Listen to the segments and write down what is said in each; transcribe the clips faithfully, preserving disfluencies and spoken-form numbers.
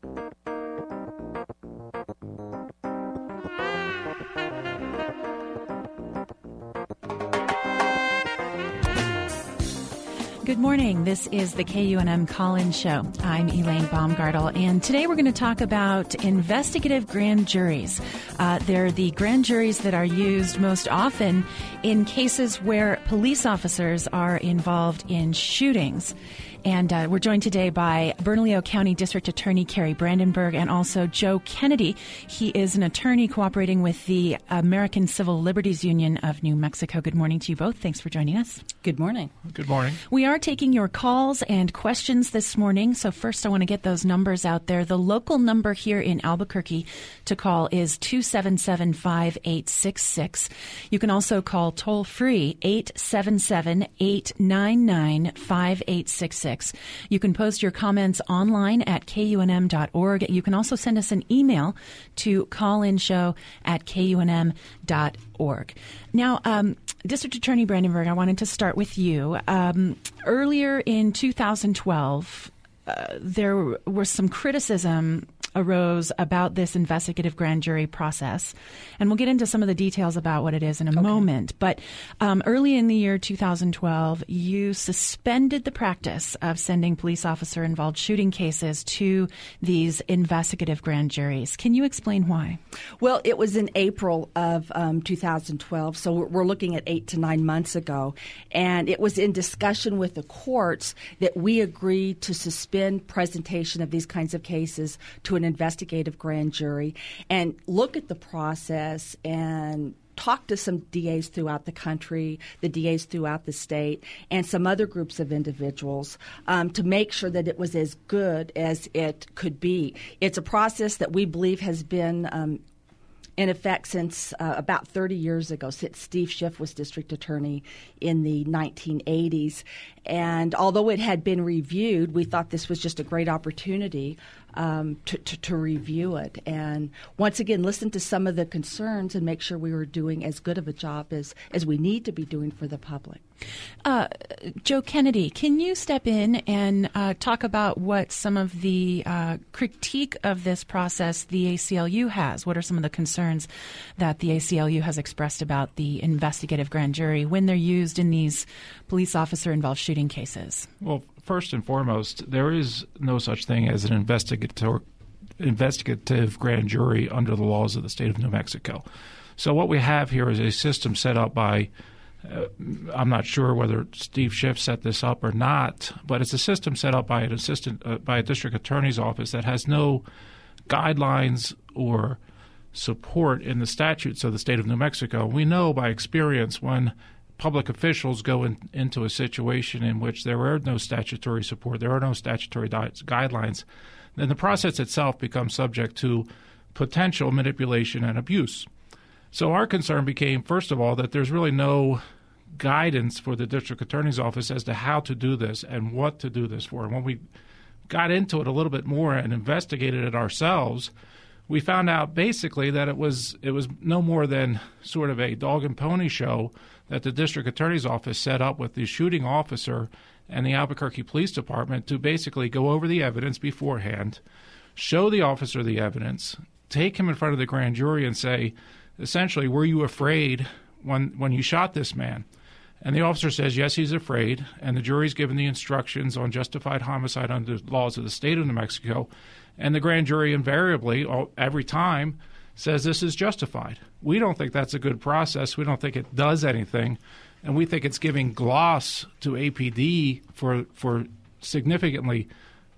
Good morning. This is the K U N M Call-In Show. I'm Elaine Baumgartel, and today we're going to talk about investigative grand juries. Uh, they're the grand juries that are used most often in cases where police officers are involved in shootings. And uh, we're joined today by Bernalillo County District Attorney Carrie Brandenburg and also Joe Kennedy. He is an attorney cooperating with the American Civil Liberties Union of New Mexico. Good morning to you both. Thanks for joining us. Good morning. Good morning. We are taking your calls and questions this morning. So first I want to get those numbers out there. The local number here in Albuquerque to call is two seven seven, five eight six six. You can also call toll free eight seven seven, eight nine nine, five eight six six. You can post your comments online at K U N M dot org. You can also send us an email to callinshow at K U N M dot org. Now, um, District Attorney Brandenburg, I wanted to start with you. Um, earlier in two thousand twelve, uh, there was some criticism arose about this investigative grand jury process. And we'll get into some of the details about what it is in a okay. moment. But um, early in the year two thousand twelve, you suspended the practice of sending police officer-involved shooting cases to these investigative grand juries. Can you explain why? Well, it was in April of um, two thousand twelve, so we're looking at eight to nine months ago. And it was in discussion with the courts that we agreed to suspend presentation of these kinds of cases to an investigative grand jury and look at the process and talk to some D As throughout the country, the D As throughout the state, and some other groups of individuals um, to make sure that it was as good as it could be. It's a process that we believe has been um, in effect since uh, about thirty years ago, since Steve Schiff was district attorney in the nineteen eighties. And although it had been reviewed, we thought this was just a great opportunity um, to, to, to review it. And once again, listen to some of the concerns and make sure we were doing as good of a job as, as we need to be doing for the public. Uh, Joe Kennedy, can you step in and uh, talk about what some of the uh, critique of this process the A C L U has? What are some of the concerns that the A C L U has expressed about the investigative grand jury when they're used in these police officer-involved shooting cases? Well, first and foremost, there is no such thing as an investigator, investigative grand jury under the laws of the state of New Mexico. So what we have here is a system set up by Uh, I'm not sure whether Steve Schiff set this up or not, but it's a system set up by an assistant, uh, by a district attorney's office that has no guidelines or support in the statutes of the state of New Mexico. We know by experience when public officials go in, into a situation in which there are no statutory support, there are no statutory di- guidelines, then the process itself becomes subject to potential manipulation and abuse. So our concern became, first of all, that there's really no guidance for the district attorney's office as to how to do this and what to do this for. And when we got into it a little bit more and investigated it ourselves, we found out basically that it was it was no more than sort of a dog and pony show that the district attorney's office set up with the shooting officer and the Albuquerque Police Department to basically go over the evidence beforehand, show the officer the evidence, take him in front of the grand jury and say, essentially, were you afraid when when you shot this man? And the officer says, yes, he's afraid. And the jury's given the instructions on justified homicide under laws of the state of New Mexico. And the grand jury invariably, every time, says this is justified. We don't think that's a good process. We don't think it does anything. And we think it's giving gloss to A P D for for significantly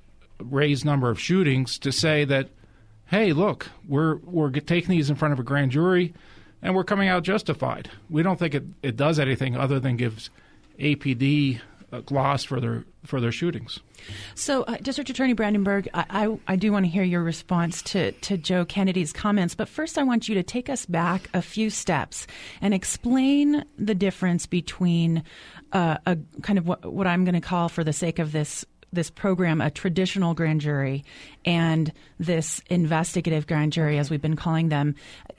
raised number of shootings to say that, hey, look, we're we're taking these in front of a grand jury, and we're coming out justified. We don't think it, it does anything other than gives A P D a gloss for their for their shootings. So, uh, District Attorney Brandenburg, I, I, I do want to hear your response to, to Joe Kennedy's comments, but first I want you to take us back a few steps and explain the difference between uh, a kind of what, what I'm going to call, for the sake of this this program, a traditional grand jury, and this investigative grand jury, as we've been calling them.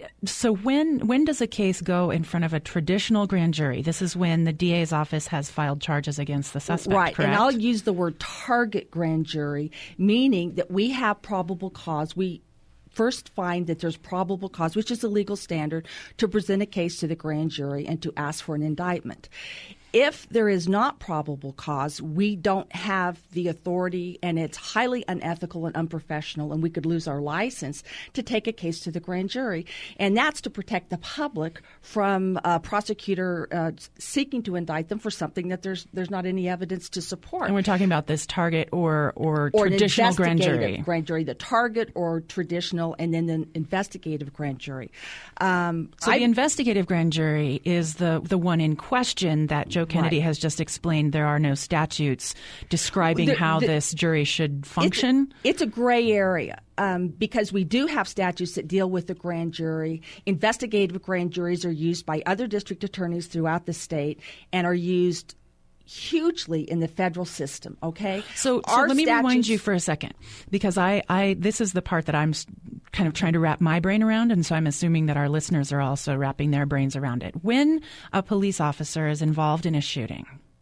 So when when does a case go in front of a traditional grand jury? This is when the D A's office has filed charges against the suspect, right? Correct? And I'll use the word target grand jury, meaning that we have probable cause. We first find that there's probable cause, which is a legal standard, to present a case to the grand jury and to ask for an indictment. If there is not probable cause, we don't have the authority, and it's highly unethical and unprofessional, and we could lose our license to take a case to the grand jury. And that's to protect the public from a prosecutor uh, seeking to indict them for something that there's there's not any evidence to support. And we're talking about this target or or, or traditional grand jury. grand jury, the target or traditional, and then the investigative grand jury. Um, so I, the investigative grand jury is the the one in question that Joe Kennedy right. has just explained. There are no statutes describing the, how the, this jury should function. It's a, it's a gray area um, because we do have statutes that deal with the grand jury. Investigative grand juries are used by other district attorneys throughout the state and are used hugely in the federal system. Okay, so, so let me statutes, rewind you for a second, because I, I this is the part that I'm kind of trying to wrap my brain around, and so I'm assuming that our listeners are also wrapping their brains around it. When a police officer is involved in a shooting,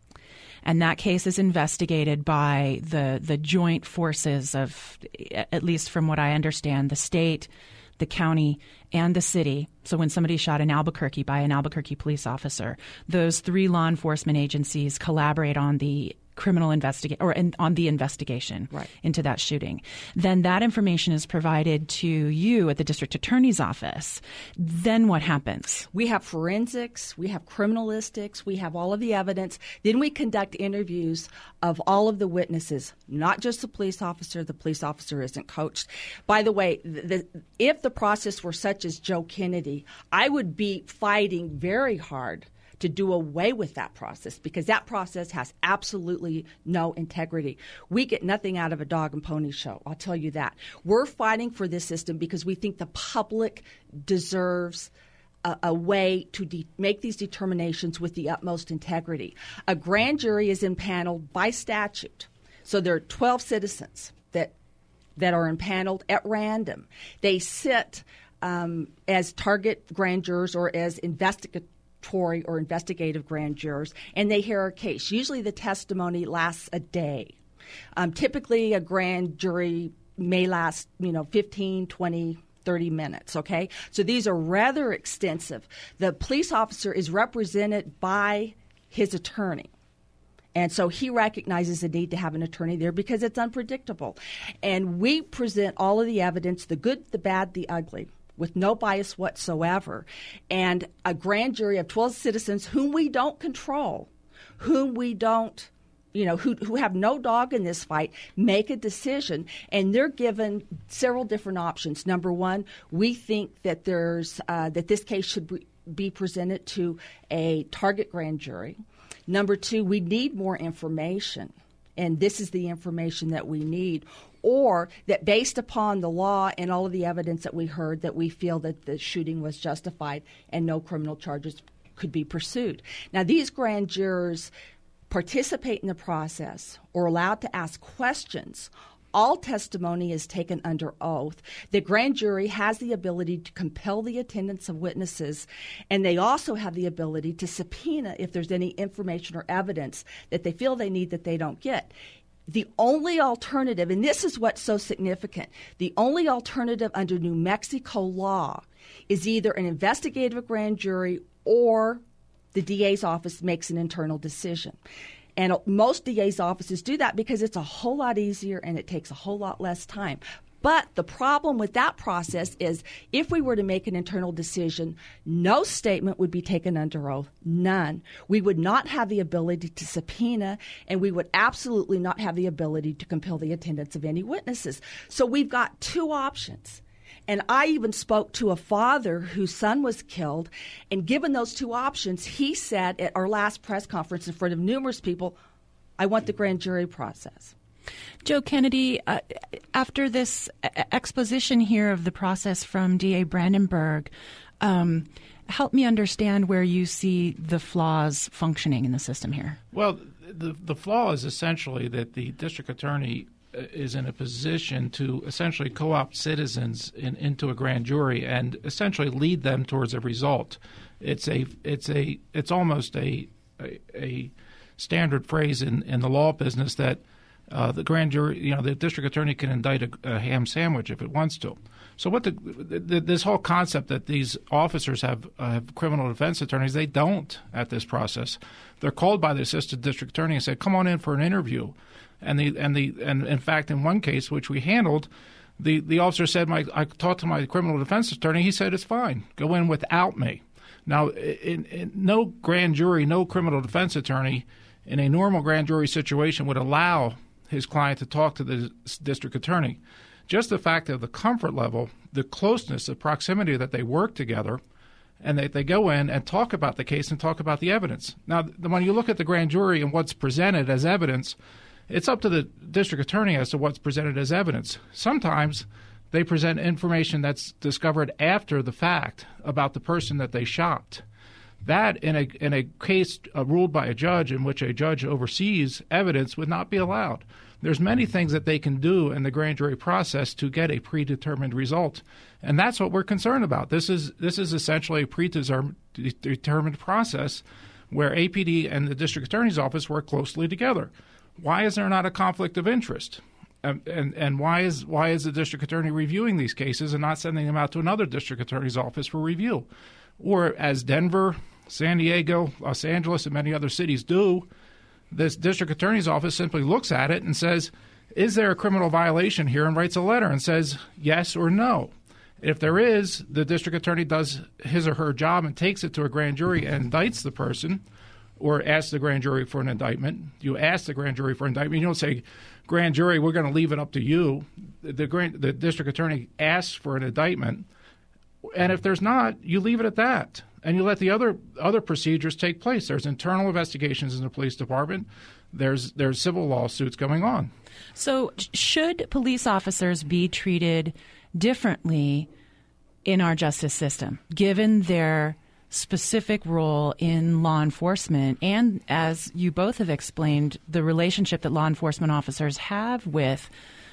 and that case is investigated by the the joint forces of, at least from what I understand, the state, the county, and the city. So when somebody shot in Albuquerque by an Albuquerque police officer, those three law enforcement agencies collaborate on the criminal investigation or in, on the investigation right. into that shooting. Then that information is provided to you at the district attorney's office. Then what happens? We have forensics, we have criminalistics, we have all of the evidence. Then we conduct interviews of all of the witnesses, not just the police officer. The police officer isn't coached. By the way, the, if the process were such as Joe Kennedy, I would be fighting very hard to do away with that process, because that process has absolutely no integrity. We get nothing out of a dog and pony show, I'll tell you that. We're fighting for this system because we think the public deserves a, a way to de- make these determinations with the utmost integrity. A grand jury is impaneled by statute. So there are twelve citizens that that are impaneled at random. They sit um, as target grand jurors or as investigators or investigative grand jurors, and they hear a case. Usually the testimony lasts a day. Um, typically a grand jury may last, you know, fifteen, twenty, thirty minutes, okay? So these are rather extensive. The police officer is represented by his attorney. And so he recognizes the need to have an attorney there because it's unpredictable. And we present all of the evidence, the good, the bad, the ugly, with no bias whatsoever. And a grand jury of twelve citizens whom we don't control, whom we don't, you know, who, who have no dog in this fight, make a decision. And they're given several different options. Number one, we think that there's uh, that this case should be, be presented to a target grand jury. Number two, we need more information. And this is the information that we need. Or that based upon the law and all of the evidence that we heard, that we feel that the shooting was justified and no criminal charges could be pursued. Now, these grand jurors participate in the process or allowed to ask questions. All testimony is taken under oath. The grand jury has the ability to compel the attendance of witnesses, and they also have the ability to subpoena if there's any information or evidence that they feel they need that they don't get. The only alternative, and this is what's so significant, the only alternative under New Mexico law is either an investigative grand jury or the D A's office makes an internal decision. And most D A's offices do that because it's a whole lot easier and it takes a whole lot less time. But the problem with that process is if we were to make an internal decision, no statement would be taken under oath, none. We would not have the ability to subpoena, and we would absolutely not have the ability to compel the attendance of any witnesses. So we've got two options. And I even spoke to a father whose son was killed, and given those two options, he said at our last press conference in front of numerous people, I want the grand jury process. Joe Kennedy, uh, after this exposition here of the process from D A Brandenburg, um, help me understand where you see the flaws functioning in the system here. Well, the the flaw is essentially that the district attorney is in a position to essentially co-opt citizens in, into a grand jury and essentially lead them towards a result. It's a it's a it's almost a a, a standard phrase in, in the law business that uh, the grand jury, you know, the district attorney can indict a, a ham sandwich if it wants to. So what the, the this whole concept that these officers have uh, have criminal defense attorneys, they don't at this process. They're called by the assistant district attorney and say, "Come on in for an interview." And the and the and in fact, in one case which we handled, the, the officer said, "My I talked to my criminal defense attorney. He said it's fine. Go in without me." Now, in, in no grand jury, no criminal defense attorney in a normal grand jury situation would allow his client to talk to the district attorney. Just the fact of the comfort level, the closeness, the proximity that they work together, and they, they go in and talk about the case and talk about the evidence. Now, when you look at the grand jury and what's presented as evidence, it's up to the district attorney as to what's presented as evidence. Sometimes they present information that's discovered after the fact about the person that they shot. That, in a in a case uh, ruled by a judge in which a judge oversees evidence, would not be allowed. There's many things that they can do in the grand jury process to get a predetermined result, and that's what we're concerned about. This is this is essentially a predetermined process where A P D and the district attorney's office work closely together. Why is there not a conflict of interest? Um, and and why is why is the district attorney reviewing these cases and not sending them out to another district attorney's office for review? Or as Denver, San Diego, Los Angeles, and many other cities do, this district attorney's office simply looks at it and says, is there a criminal violation here, and writes a letter and says yes or no. If there is, the district attorney does his or her job and takes it to a grand jury and indicts the person, or asks the grand jury for an indictment. You ask the grand jury for an indictment. You don't say, grand jury, we're going to leave it up to you. The, grand, the district attorney asks for an indictment, and if there's not, you leave it at that. And you let the other other procedures take place. There's internal investigations in the police department. There's there's civil lawsuits going on. So should police officers be treated differently in our justice system, given their specific role in law enforcement and, as you both have explained, the relationship that law enforcement officers have with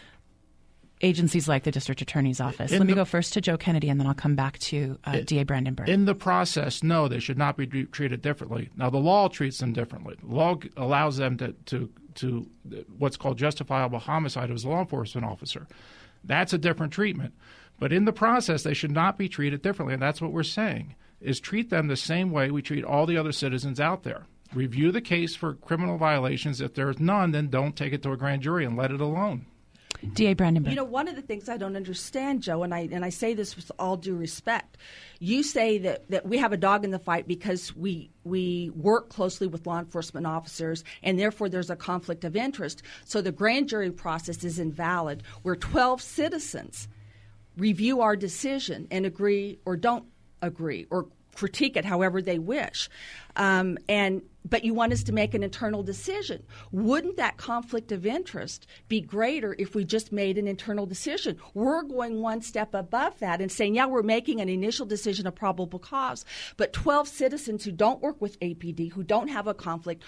agencies like the district attorney's office? In Let me the, go first to Joe Kennedy, and then I'll come back to uh, it, D A Brandenburg. In the process, no, they should not be d- treated differently. Now, the law treats them differently. The law g- allows them to, to, to what's called justifiable homicide as a law enforcement officer. That's a different treatment. But in the process, they should not be treated differently, and that's what we're saying, is treat them the same way we treat all the other citizens out there. Review the case for criminal violations. If there's none, then don't take it to a grand jury and let it alone. D A Brandenburg. You know, one of the things I don't understand, Joe, and I and I say this with all due respect, you say that, that we have a dog in the fight because we we work closely with law enforcement officers, and therefore there's a conflict of interest. So the grand jury process is invalid, where twelve citizens review our decision and agree or don't agree or critique it however they wish. Um, and but you want us to make an internal decision. Wouldn't that conflict of interest be greater if we just made an internal decision? We're going one step above that and saying, yeah, we're making an initial decision of probable cause, but twelve citizens who don't work with A P D, who don't have a conflict,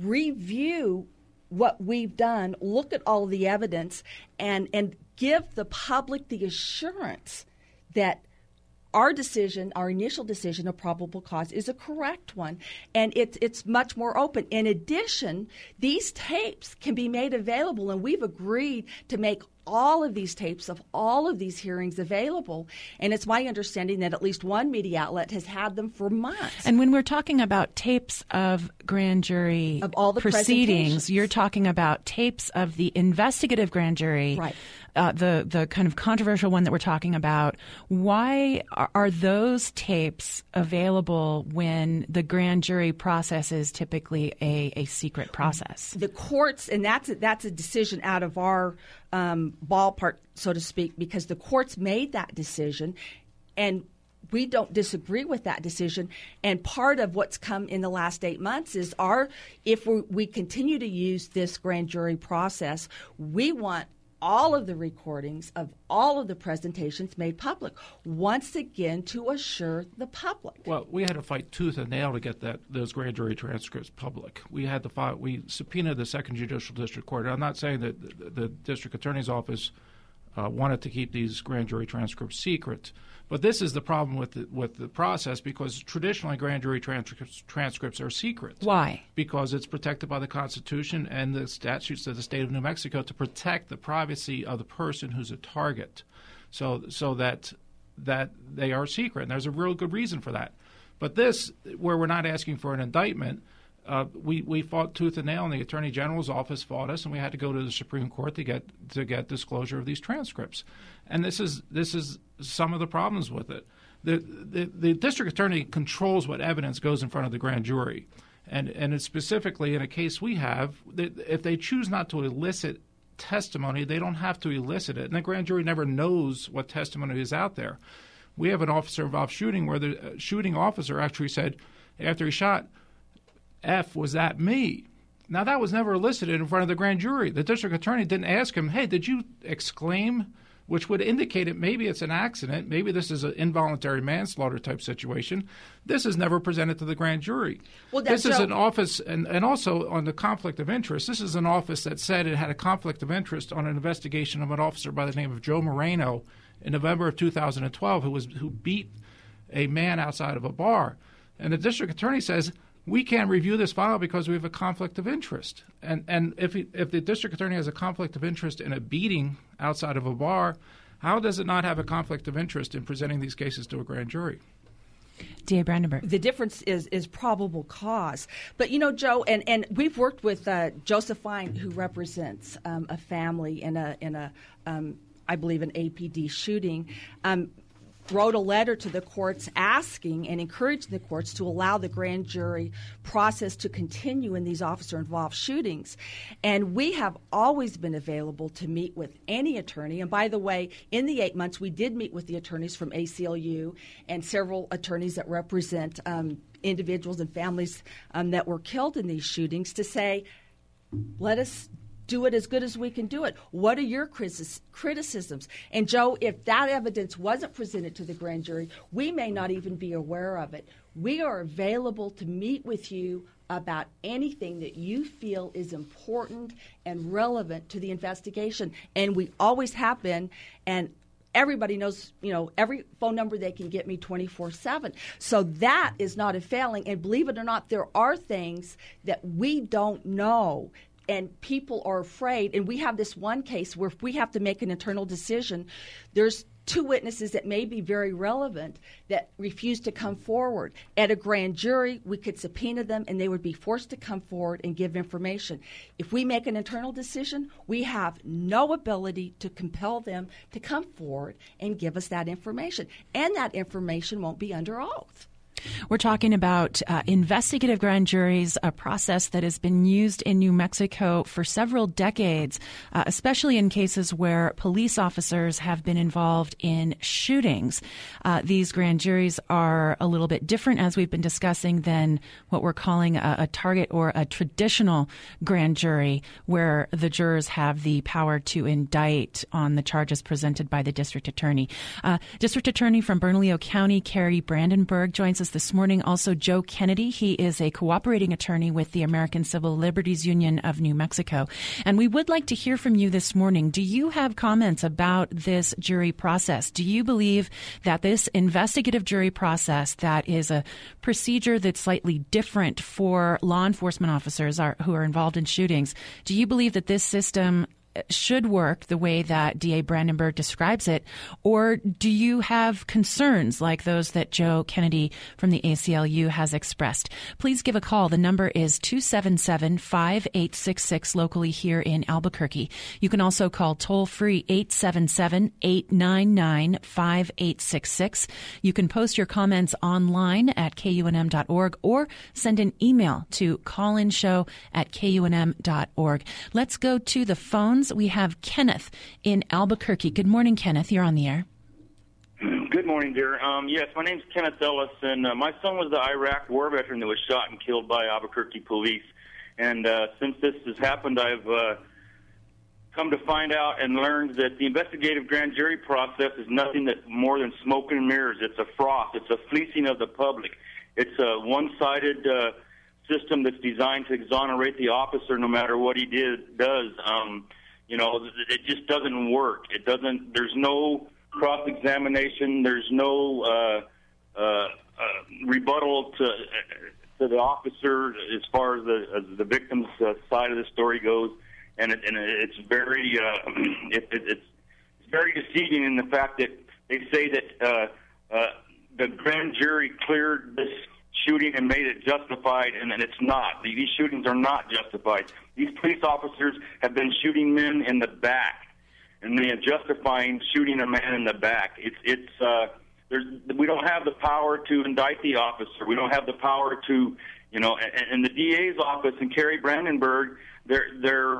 review what we've done, look at all the evidence, and, and give the public the assurance that our decision, our initial decision of probable cause, is a correct one, and it's it's much more open. In addition, these tapes can be made available, and we've agreed to make all of these tapes of all of these hearings available. And it's my understanding that at least one media outlet has had them for months. And when we're talking about tapes of grand jury of all the proceedings, you're talking about tapes of the investigative grand jury. Right. Uh, the the kind of controversial one that we're talking about. Why are, are those tapes available when the grand jury process is typically a, a secret process? The courts, and that's a, that's a decision out of our um, ballpark, so to speak, because the courts made that decision, and we don't disagree with that decision. And part of what's come in the last eight months is our if we, we continue to use this grand jury process, we want all of the recordings of all of the presentations made public, once again to assure the public. Well, we had to fight tooth and nail to get that those grand jury transcripts public. We had to fight. We subpoenaed the Second Judicial District Court. I'm not saying that the, the District Attorney's Office uh, wanted to keep these grand jury transcripts secret, but this is the problem with the, with the process, because traditionally grand jury transcripts, transcripts are secret. Why? Because it's protected by the Constitution and the statutes of the state of New Mexico to protect the privacy of the person who's a target, so so that that they are secret. And there's a real good reason for that. But this, where we're not asking for an indictment, uh, we, we fought tooth and nail, and the Attorney General's office fought us, and we had to go to the Supreme Court to get to get disclosure of these transcripts. And this is this is some of the problems with it. The, the the district attorney controls what evidence goes in front of the grand jury, and and it's specifically in a case we have, if they choose not to elicit testimony, they don't have to elicit it, and the grand jury never knows what testimony is out there. We have an officer-involved shooting where the shooting officer actually said, after he shot, "F, was that me?" Now, that was never elicited in front of the grand jury. The district attorney didn't ask him, "Hey, did you exclaim?" Which would indicate it maybe it's an accident, maybe this is an involuntary manslaughter type situation. This is never presented to the grand jury. Well, this is Joe- an office, and, and also on the conflict of interest, this is an office that said it had a conflict of interest on an investigation of an officer by the name of Joe Moreno in November of two thousand twelve who was who beat a man outside of a bar. And the district attorney says, we can't review this file because we have a conflict of interest. And and if he, if the district attorney has a conflict of interest in a beating outside of a bar, how does it not have a conflict of interest in presenting these cases to a grand jury? D A Brandenburg. The difference is is probable cause. But, you know, Joe, and, and we've worked with uh, Joseph Fine, who represents um, a family in a, in a um, I believe, an A P D shooting. Um wrote a letter to the courts asking and encouraging the courts to allow the grand jury process to continue in these officer-involved shootings. And we have always been available to meet with any attorney. And by the way, in the eight months, we did meet with the attorneys from A C L U and several attorneys that represent um, individuals and families um, that were killed in these shootings to say, let us do it as good as we can do it. What are your criticisms? And, Joe, if that evidence wasn't presented to the grand jury, we may not even be aware of it. We are available to meet with you about anything that you feel is important and relevant to the investigation. And we always have been. And everybody knows, you know, every phone number they can get me twenty-four seven. So that is not a failing. And believe it or not, there are things that we don't know. And people are afraid. And we have this one case where if we have to make an internal decision, there's two witnesses that may be very relevant that refuse to come forward. At a grand jury, we could subpoena them, and they would be forced to come forward and give information. If we make an internal decision, we have no ability to compel them to come forward and give us that information. And that information won't be under oath. We're talking about uh, investigative grand juries, a process that has been used in New Mexico for several decades, uh, especially in cases where police officers have been involved in shootings. Uh, these grand juries are a little bit different, as we've been discussing, than what we're calling a, a target or a traditional grand jury, where the jurors have the power to indict on the charges presented by the district attorney. Uh, district Attorney from Bernalillo County, Carrie Brandenburg, joins us this morning. Also, Joe Kennedy. He is a cooperating attorney with the American Civil Liberties Union of New Mexico. And we would like to hear from you this morning. Do you have comments about this jury process? Do you believe that this investigative jury process, that is a procedure that's slightly different for law enforcement officers are, who are involved in shootings, do you believe that this system should work the way that D A Brandenburg describes it, or do you have concerns like those that Joe Kennedy from the A C L U has expressed? Please give a call. The number is two seven seven, five eight six six locally here in Albuquerque. You can also call toll-free eight seven seven, eight nine nine, five eight six six. You can post your comments online at K U N M dot org or send an email to callinshow at K U N M dot org. Let's go to the phones. We have Kenneth in Albuquerque. Good morning, Kenneth. You're on the air. Good morning, dear. Um, yes, my name's Kenneth Ellis, and uh, my son was the Iraq war veteran that was shot and killed by Albuquerque police. And uh, since this has happened, I've uh, come to find out and learned that the investigative grand jury process is nothing that more than smoke and mirrors. It's a froth. It's a fleecing of the public. It's a one-sided uh, system that's designed to exonerate the officer no matter what he did does. Um, you know, it just doesn't work. It doesn't. There's no cross-examination. There's no uh, uh, uh, rebuttal to to the officer as far as the as the victim's uh, side of the story goes, and it, and it's very uh, it, it, it's very deceiving in the fact that they say that uh, uh, the grand jury cleared this shooting and made it justified, and, and it's not. These shootings are not justified. These police officers have been shooting men in the back, and they are justifying shooting a man in the back. It's it's uh, there's we don't have the power to indict the officer. We don't have the power to, you know, and, and the D A's office in Cary Brandenburg, they're they're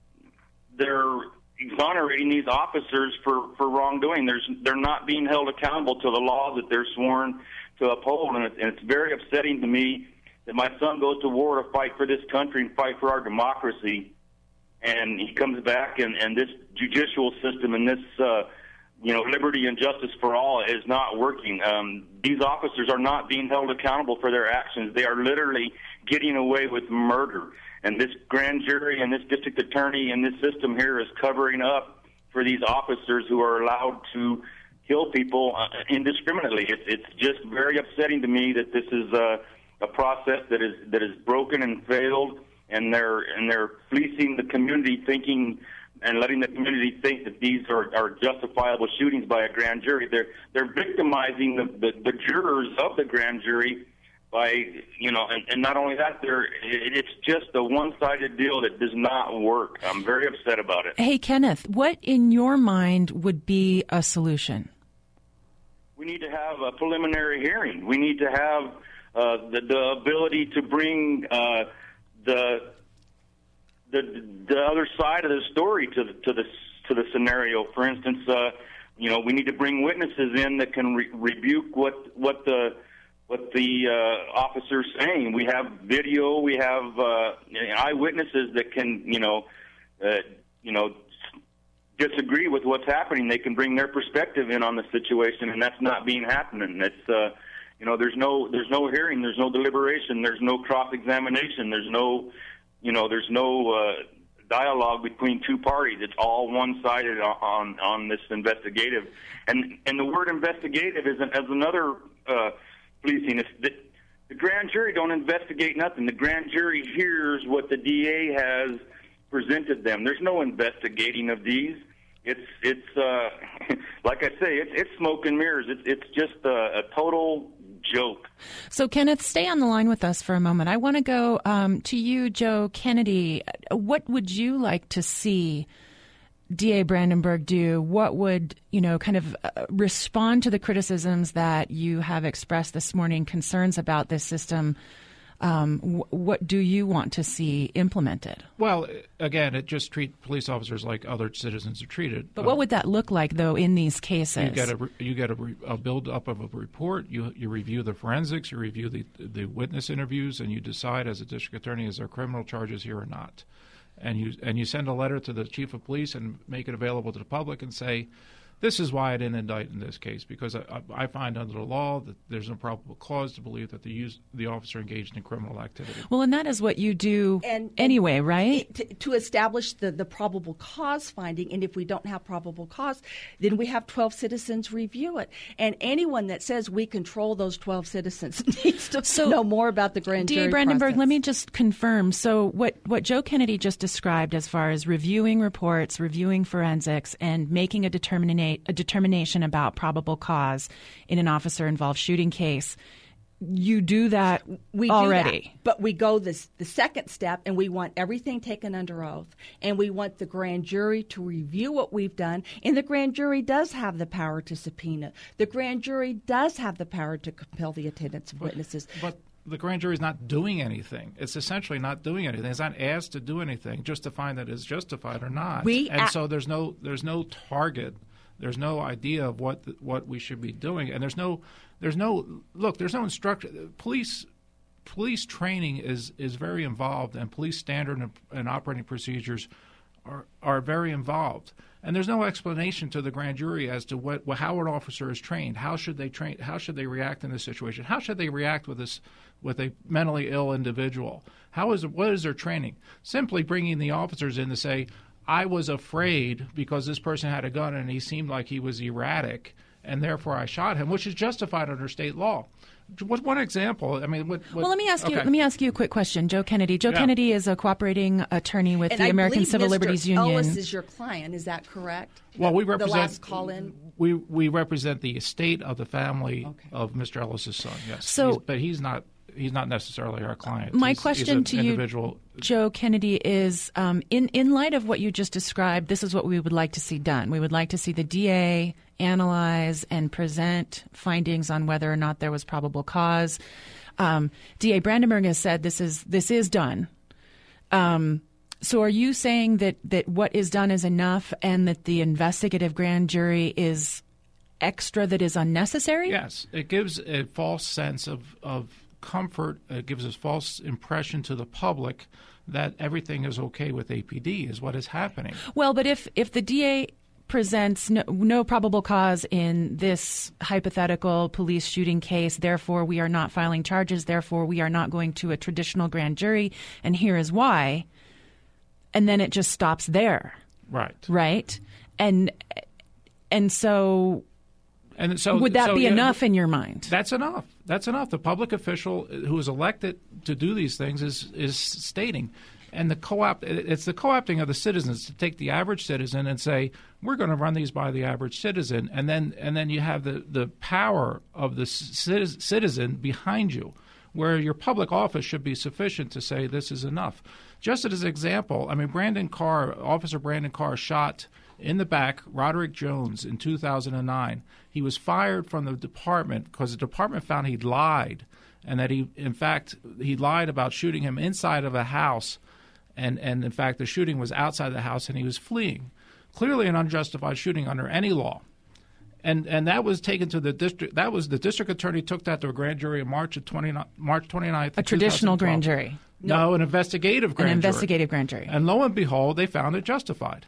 they're exonerating these officers for, for wrongdoing. There's they're not being held accountable to the law that they're sworn to uphold, and, it, and it's very upsetting to me that my son goes to war to fight for this country and fight for our democracy, and he comes back and, and this judicial system and this uh, you know liberty and justice for all is not working. Um, these officers are not being held accountable for their actions. They are literally getting away with murder, and this grand jury and this district attorney and this system here is covering up for these officers who are allowed to kill people uh, indiscriminately. It's, it's just very upsetting to me that this is uh, a process that is that is broken and failed, and they're and they're fleecing the community, thinking and letting the community think that these are, are justifiable shootings by a grand jury. They're they're victimizing the, the, the jurors of the grand jury by, you know, and, and not only that, they're it, it's just a one-sided deal that does not work. I'm very upset about it. Hey, Kenneth, what in your mind would be a solution? We need to have a preliminary hearing. We need to have uh, the, the ability to bring uh, the, the the other side of the story to the, to the to the scenario. For instance, uh, you know, we need to bring witnesses in that can re- rebuke what what the what the uh, officer's saying. We have video. We have uh, eyewitnesses that can, you know, uh, you know. disagree with what's happening. They can bring their perspective in on the situation, and that's not being happening. It's uh, you know, there's no there's no hearing, there's no deliberation, there's no cross-examination, there's no you know, there's no uh, dialogue between two parties. It's all one-sided on on this investigative, and and the word investigative is an, as another uh, policing. It's the, the grand jury don't investigate nothing. The grand jury hears what the D A has presented them. There's no investigating of these. It's it's uh, like I say, it's it's smoke and mirrors. It's it's just a, a total joke. So, Kenneth, stay on the line with us for a moment. I want to go um, to you, Joe Kennedy. What would you like to see D A Brandenburg do? What would, you know, kind of uh, respond to the criticisms that you have expressed this morning, concerns about this system? Um, w- what do you want to see implemented? Well, again, it just treat police officers like other citizens are treated. But uh, what would that look like, though, in these cases? You get a you get a, re- a build up of a report. You you review the forensics. You review the the witness interviews, and you decide as a district attorney, is there criminal charges here or not? And you and you send a letter to the chief of police and make it available to the public and say, this is why I didn't indict in this case, because I, I find under the law that there's no probable cause to believe that the use, the officer engaged in criminal activity. Well, and that is what you do and, anyway, and right? To, to establish the, the probable cause finding, and if we don't have probable cause, then we have twelve citizens review it. And anyone that says we control those twelve citizens needs to so, know more about the grand jury D A Brandenburg, process. let me just confirm. So what, what Joe Kennedy just described as far as reviewing reports, reviewing forensics, and making a determination a determination about probable cause in an officer-involved shooting case, you do that we already. Do that, but we go this the second step, and we want everything taken under oath, and we want the grand jury to review what we've done, and the grand jury does have the power to subpoena. The grand jury does have the power to compel the attendance of but, witnesses. But the grand jury is not doing anything. It's essentially not doing anything. It's not asked to do anything, just to find that it's justified or not. We and a- so there's no there's no target. There's no idea of what what we should be doing, and there's no there's no look. There's no instruction. Police police training is is very involved, and police standard and, and operating procedures are, are very involved. And there's no explanation to the grand jury as to what, how an officer is trained. How should they train? How should they react in this situation? How should they react with this, with a mentally ill individual? How is what is their training? Simply bringing the officers in to say, I was afraid because this person had a gun and he seemed like he was erratic, and therefore I shot him, which is justified under state law. What one example? I mean, what, what, well, let me ask okay. you. Let me ask you a quick question, Joe Kennedy. Joe yeah. Kennedy is a cooperating attorney with and the I American Civil Mister Liberties Union. Ellis is your client. Is that correct? Well, we represent the last call in. We we represent the estate of the family okay. of Mister Ellis's son. Yes, so, he's, but he's not. He's not necessarily our client. My he's, question he's to individual. you, Joe Kennedy, is um, in in light of what you just described, this is what we would like to see done. We would like to see the D A analyze and present findings on whether or not there was probable cause. Um, D A Brandenburg has said this is this is done. Um, so are you saying that, that what is done is enough and that the investigative grand jury is extra, that is unnecessary? Yes. It gives a false sense of, of comfort. It gives a false impression to the public that everything is okay with A P D is what is happening. Well, but if, if the D A presents no, no probable cause in this hypothetical police shooting case, therefore we are not filing charges, therefore we are not going to a traditional grand jury, and here is why, and then it just stops there. Right. Right? And and so, and so would that so, be yeah, enough in your mind? That's enough. That's enough. The public official who is elected to do these things is is stating. And the co-opt, it's the co-opting of the citizens to take the average citizen and say, we're going to run these by the average citizen. And then and then you have the, the power of the citizen behind you, where your public office should be sufficient to say this is enough. Just as an example, I mean, Brandon Carr, Officer Brandon Carr shot in the back Roderick Jones in two thousand nine. He was fired from the department because the department found he'd lied, and that he, in fact, he lied about shooting him inside of a house. And, and in fact, the shooting was outside the house, and he was fleeing. Clearly an unjustified shooting under any law. And and that was taken to the district. That was the district attorney took that to a grand jury in March of twenty March twenty-ninth. A traditional grand jury. No, no, an investigative grand jury. An jury. investigative grand jury. And lo and behold, they found it justified.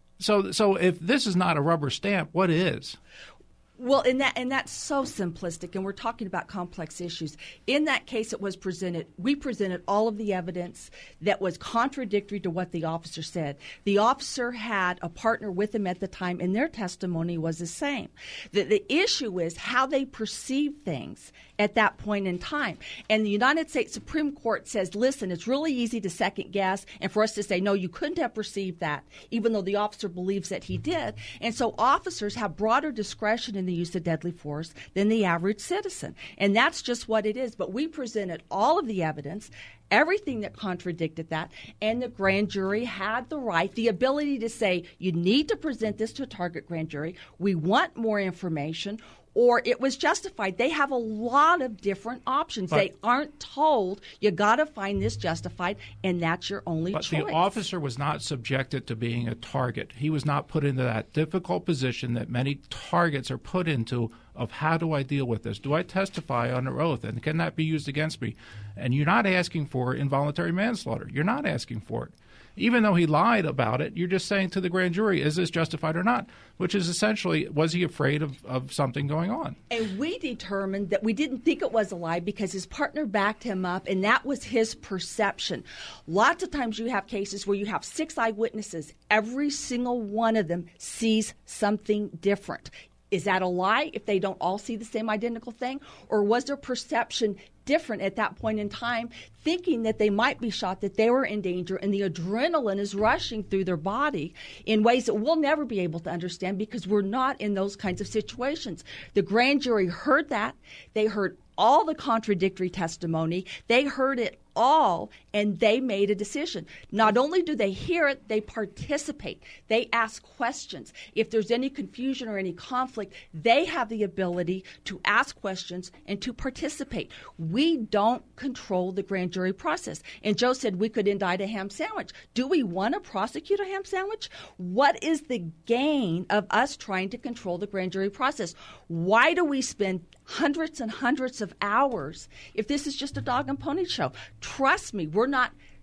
So so if this is not a rubber stamp, what is? Well, in that and that's so simplistic, and we're talking about complex issues. In that case, it was presented. We presented all of the evidence that was contradictory to what the officer said. The officer had a partner with him at the time, and their testimony was the same. The, the issue is how they perceive things at that point in time. And the United States Supreme Court says, listen, it's really easy to second guess and for us to say, no, you couldn't have perceived that, even though the officer believes that he did. And so officers have broader discretion in the use of deadly force than the average citizen. And that's just what it is. But we presented all of the evidence, everything that contradicted that, and the grand jury had the right, the ability to say, you need to present this to a target grand jury. We want more information. Or it was justified. They have a lot of different options. But they aren't told you got to find this justified, and that's your only but choice. But the officer was not subjected to being a target. He was not put into that difficult position that many targets are put into of how do I deal with this? Do I testify under oath? And can that be used against me? And you're not asking for involuntary manslaughter. You're not asking for it. Even though he lied about it, you're just saying to the grand jury, is this justified or not? Which is essentially, was he afraid of, of something going on? And we determined that we didn't think it was a lie because his partner backed him up, and that was his perception. Lots of times you have cases where you have six eyewitnesses. Every single one of them sees something different. Is that a lie if they don't all see the same identical thing? Or was their perception different at that point in time, thinking that they might be shot, that they were in danger, and the adrenaline is rushing through their body in ways that we'll never be able to understand because we're not in those kinds of situations. The grand jury heard that. They heard all the contradictory testimony. They heard it all, and they made a decision. Not only do they hear it, they participate. They ask questions. If there's any confusion or any conflict, they have the ability to ask questions and to participate. We don't control the grand jury process. And Joe said we could indict a ham sandwich. Do we want to prosecute a ham sandwich? What is the gain of us trying to control the grand jury process? Why do we spend hundreds and hundreds of hours if this is just a dog and pony show? Trust me, we're not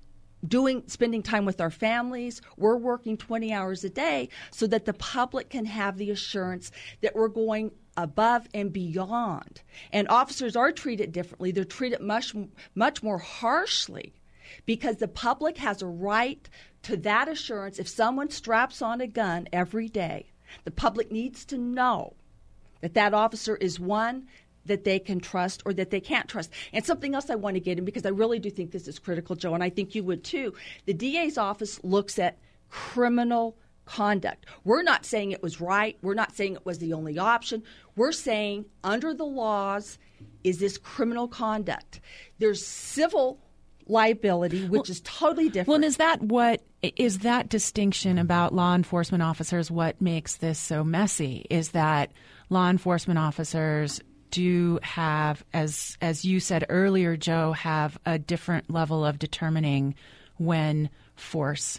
doing spending time with our families. We're working twenty hours a day so that the public can have the assurance that we're going above and beyond. And officers are treated differently. They're treated much, much more harshly because the public has a right to that assurance. If someone straps on a gun every day, the public needs to know that that officer is one that they can trust or that they can't trust. And something else I want to get in, because I really do think this is critical, Joe, and I think you would too. The D A's office looks at criminal conduct. We're not saying it was right. We're not saying it was the only option. We're saying under the laws, is this criminal conduct? There's civil liability, which well, is totally different. Well, and is that what is that distinction about law enforcement officers what makes this so messy? Is that law enforcement officers do have, as as you said earlier, Joe, have a different level of determining when force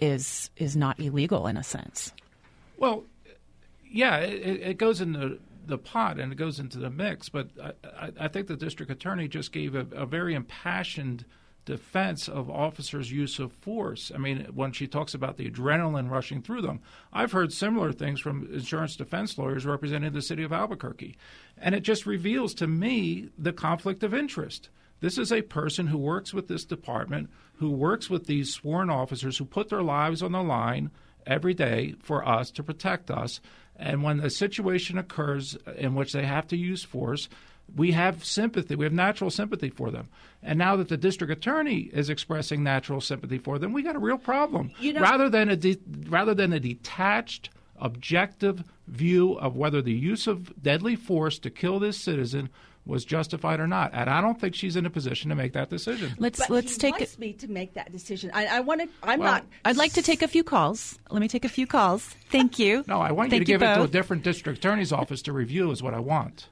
is is not illegal in a sense? Well, yeah, it, it goes into the pot and it goes into the mix. But I, I think the district attorney just gave a, a very impassioned defense of officers' use of force. I mean, when she talks about the adrenaline rushing through them, I've heard similar things from insurance defense lawyers representing the city of Albuquerque. And it just reveals to me the conflict of interest. This is a person who works with this department, who works with these sworn officers who put their lives on the line every day for us to protect us. And when a situation occurs in which they have to use force, we have sympathy. We have natural sympathy for them. And now that the district attorney is expressing natural sympathy for them, we got a real problem. You know, rather than a de- rather than a detached, objective view of whether the use of deadly force to kill this citizen was justified or not. And I don't think she's in a position to make that decision. Let's but let's he take wants it. me to make that decision. I, I want to. I'm well, not. I'd like to take a few calls. Let me take a few calls. Thank you. No, I want Thank you to you give it to a both. different district attorney's office to review is what I want.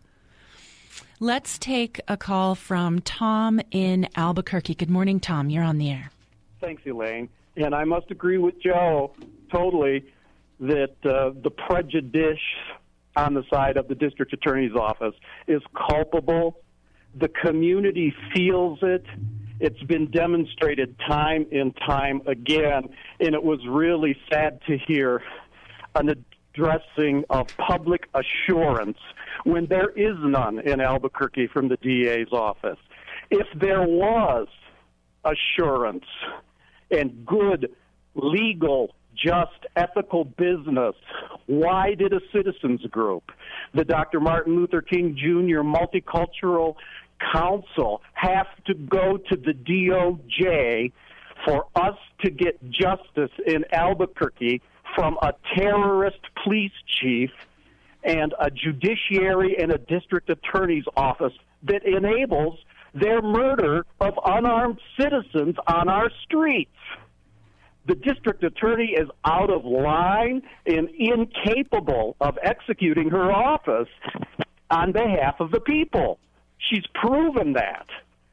Let's take a call from Tom in Albuquerque. Good morning, Tom. You're on the air. Thanks, Elaine. And I must agree with Joe totally that uh, the prejudice on the side of the district attorney's office is culpable. The community feels it. It's been demonstrated time and time again, and it was really sad to hear an addressing of public assurance when there is none in Albuquerque from the D A's office. If there was assurance and good, legal, just, ethical business, why did a citizens group, the Doctor Martin Luther King Junior Multicultural Council, have to go to the D O J for us to get justice in Albuquerque from a terrorist police chief and a judiciary and a district attorney's office that enables their murder of unarmed citizens on our streets? The district attorney is out of line and incapable of executing her office on behalf of the people. She's proven that.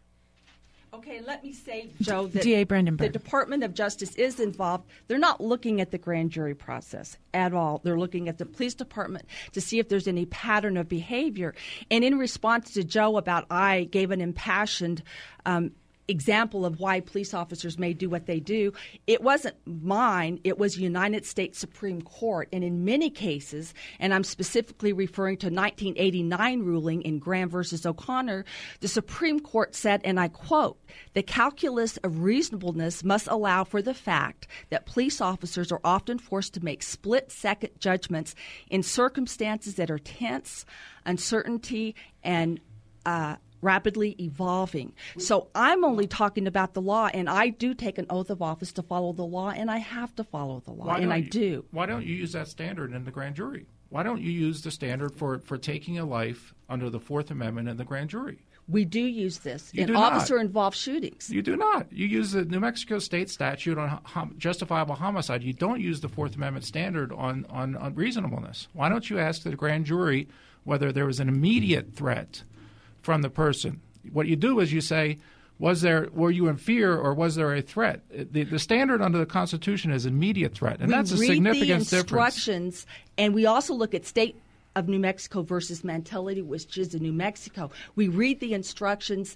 Okay, let me say, Joe, that D A Brandenburg. The Department of Justice is involved. They're not looking at the grand jury process at all. They're looking at the police department to see if there's any pattern of behavior. And in response to Joe about I gave an impassioned um, example of why police officers may do what they do, it wasn't mine. It was United States Supreme Court. And in many cases, and I'm specifically referring to nineteen eighty-nine ruling in Graham versus O'Connor, the Supreme Court said, and I quote, "The calculus of reasonableness must allow for the fact that police officers are often forced to make split-second judgments in circumstances that are tense, uncertainty, and uh rapidly evolving." So I'm only talking about the law, and I do take an oath of office to follow the law, and I have to follow the law, and I you, do. Why don't you use that standard in the grand jury? Why don't you use the standard for, for taking a life under the Fourth Amendment in the grand jury? We do use this You in do not. officer-involved shootings. You do not. You use the New Mexico state statute on hom- justifiable homicide. You don't use the Fourth Amendment standard on, on, on reasonableness. Why don't you ask the grand jury whether there was an immediate threat from the person? What you do is you say, was there, were you in fear or was there a threat? The, the standard under the Constitution is immediate threat, and we that's a read significant the instructions, difference. And we also look at state of New Mexico versus Mantelli, which is in New Mexico. We read the instructions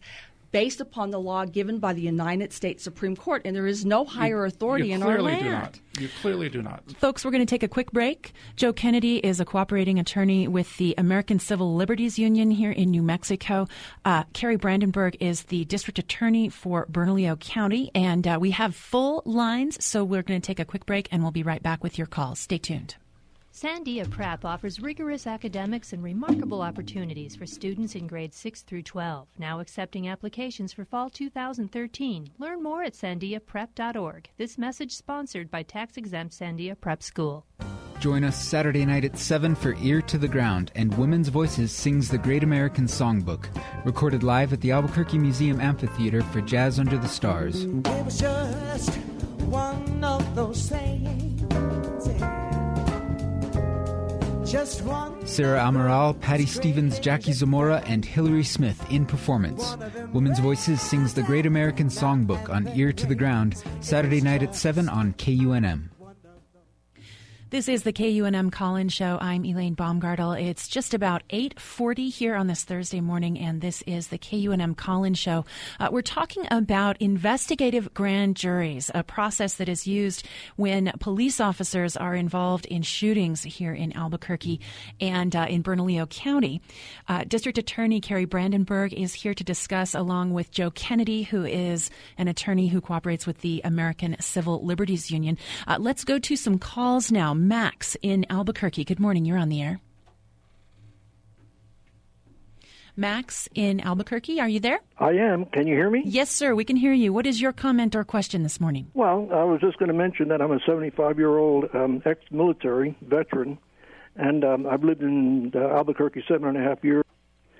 based upon the law given by the United States Supreme Court, and there is no higher authority you in our clearly land. do not. You clearly do not. Folks, we're going to take a quick break. Joe Kennedy is a cooperating attorney with the American Civil Liberties Union here in New Mexico. Uh, Carrie Brandenburg is the district attorney for Bernalillo County, and uh, we have full lines, so we're going to take a quick break, and we'll be right back with your calls. Stay tuned. Sandia Prep offers rigorous academics and remarkable opportunities for students in grades six through twelve. Now accepting applications for fall two thousand thirteen. Learn more at sandia prep dot org. This message sponsored by tax-exempt Sandia Prep School. Join us Saturday night at seven for Ear to the Ground and Women's Voices Sings the Great American Songbook. Recorded live at the Albuquerque Museum Amphitheater for Jazz Under the Stars. It was just one of those things. Just one. Sarah Amaral, Patty Stevens, Jackie Zamora, and Hillary Smith in performance. Women's Voices Sings the Great American Songbook on Ear to the Ground, Saturday night at seven on K U N M. This is the K U N M Call-In Show. I'm Elaine Baumgartel. It's just about eight forty here on this Thursday morning, and this is the K U N M Call-In Show. Uh, we're talking about investigative grand juries, a process that is used when police officers are involved in shootings here in Albuquerque and uh, in Bernalillo County. Uh, District Attorney Carrie Brandenburg is here to discuss, along with Joe Kennedy, who is an attorney who cooperates with the American Civil Liberties Union. Uh, let's go to some calls now. Max in Albuquerque. Good morning. You're on the air. Max in Albuquerque, are you there? I am. Can you hear me? Yes, sir. We can hear you. What is your comment or question this morning? Well, I was just going to mention that I'm a seventy-five-year-old um, ex-military veteran, and um, I've lived in uh, Albuquerque seven and a half years.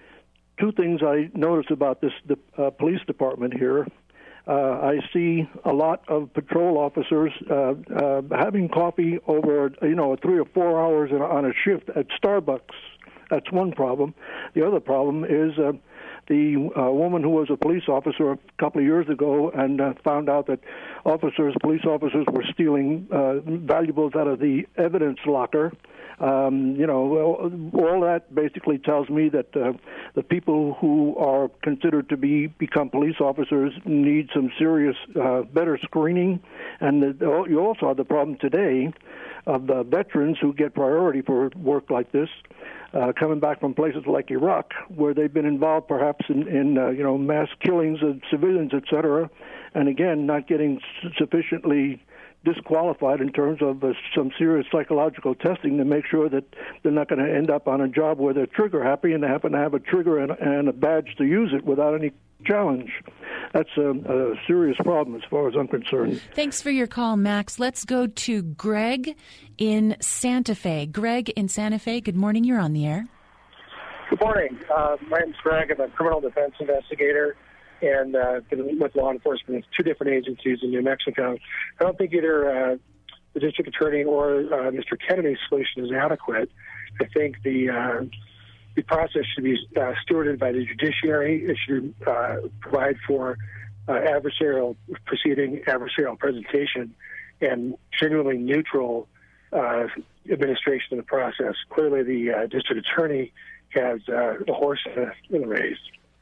Two things I noticed about this the, uh, police department here. Uh, I see a lot of patrol officers uh, uh, having coffee over, you know, three or four hours on a shift at Starbucks. That's one problem. The other problem is uh, the uh, woman who was a police officer a couple of years ago and uh, found out that officers, police officers, were stealing uh, valuables out of the evidence locker. Um, you know, all that basically tells me that uh, the people who are considered to be become police officers need some serious, uh, better screening. And the, you also have the problem today of the veterans who get priority for work like this, uh, coming back from places like Iraq, where they've been involved perhaps in, in uh, you know, mass killings of civilians, et cetera, and again, not getting sufficiently disqualified in terms of uh, some serious psychological testing to make sure that they're not going to end up on a job where they're trigger happy and they happen to have a trigger and, and a badge to use it without any challenge. That's a, a serious problem as far as I'm concerned. Thanks for your call, Max. Let's go to Greg in Santa Fe. Greg in Santa Fe, good morning. You're on the air. Good morning. Uh, my name's Greg. I'm a criminal defense investigator and uh, been with law enforcement in two different agencies in New Mexico. I don't think either uh, the district attorney or uh, Mister Kennedy's solution is adequate. I think the uh, the process should be uh, stewarded by the judiciary. It should uh, provide for uh, adversarial proceeding, adversarial presentation, and genuinely neutral uh, administration of the process. Clearly, the uh, district attorney has uh, the horse in the, in the race.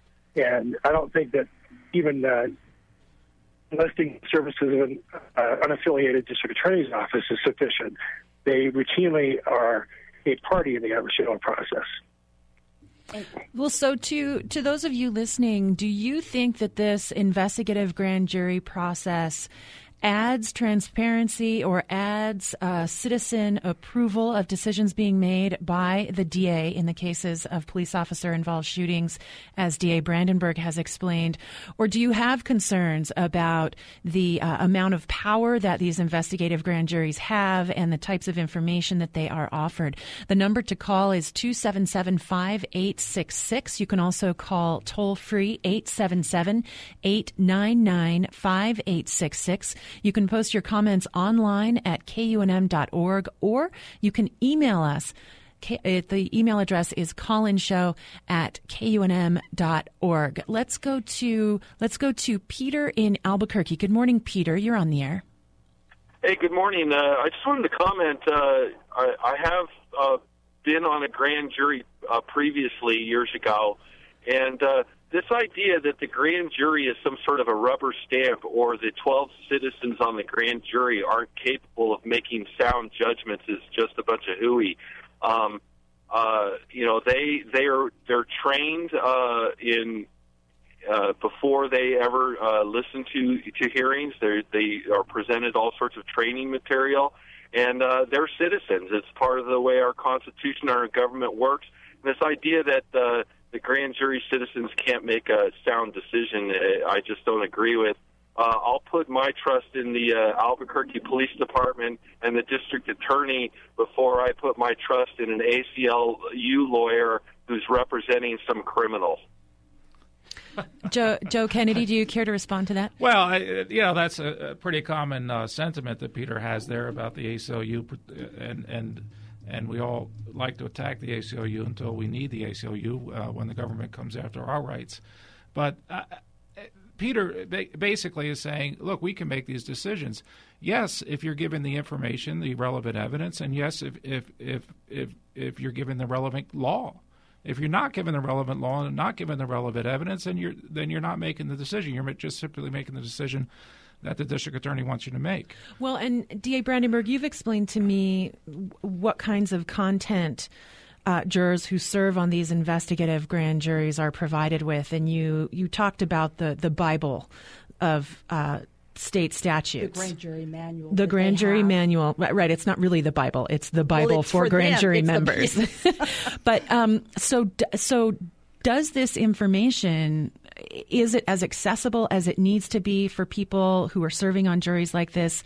And I don't think that even uh, enlisting services of an uh, unaffiliated district attorney's office is sufficient. They routinely are a party in the adversarial process. Well, so to to those of you listening, do you think that this investigative grand jury process adds transparency or adds uh, citizen approval of decisions being made by the D A in the cases of police officer-involved shootings, as D A Brandenburg has explained? Or do you have concerns about the uh, amount of power that these investigative grand juries have and the types of information that they are offered? The number to call is two seven seven, five eight six six. You can also call toll-free eight seven seven, eight nine nine, five eight six six. You can post your comments online at K U N M dot org, or you can email us. The email address is callinshow at K U N M dot org. Let's go to let's go to Peter in Albuquerque. Good morning, Peter. You're on the air. Hey, good morning. Uh, I just wanted to comment. Uh, I, I have uh, been on a grand jury uh, previously years ago, and uh, this idea that the grand jury is some sort of a rubber stamp, or the twelve citizens on the grand jury aren't capable of making sound judgments, is just a bunch of hooey. Um, uh, you know, they they are they're trained uh, in uh, before they ever uh, listen to to hearings. They they are presented all sorts of training material, and uh, they're citizens. It's part of the way our Constitution, our government works. And this idea that uh, the grand jury citizens can't make a sound decision, I just don't agree with. Uh, I'll put my trust in the uh, Albuquerque Police Department and the district attorney before I put my trust in an A C L U lawyer who's representing some criminal. Joe, Joe Kennedy, do you care to respond to that? Well, I, you know, that's a, a pretty common uh, sentiment that Peter has there about the A C L U, and and and we all like to attack the A C L U until we need the A C L U uh, when the government comes after our rights. But uh, Peter basically is saying, look, we can make these decisions. Yes, if you're given the information, the relevant evidence, and yes, if if if if, if you're given the relevant law. If you're not given the relevant law and not given the relevant evidence, then you're then you're not making the decision. You're just simply making the decision that the district attorney wants you to make. Well, and D A Brandenburg, you've explained to me what kinds of content uh, jurors who serve on these investigative grand juries are provided with, and you you talked about the the Bible of uh, state statutes. The grand jury manual. The grand jury have. manual. Right, right. It's not really the Bible. It's the Bible well, it's for, for grand them. jury it's members. The, but um, so so does this information, is it as accessible as it needs to be for people who are serving on juries like this?